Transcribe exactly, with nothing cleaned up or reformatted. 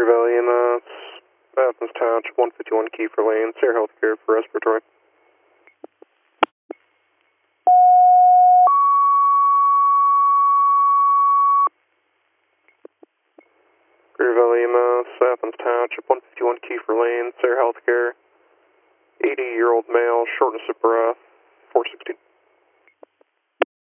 Valley E M S, Athens Township, one fifty-one Kiefer Lane, Sierra Healthcare for respiratory. Greer Valley E M S, Athens Township, one fifty-one Kiefer Lane, Sierra Healthcare, eighty-year-old male, shortness of breath, four sixty.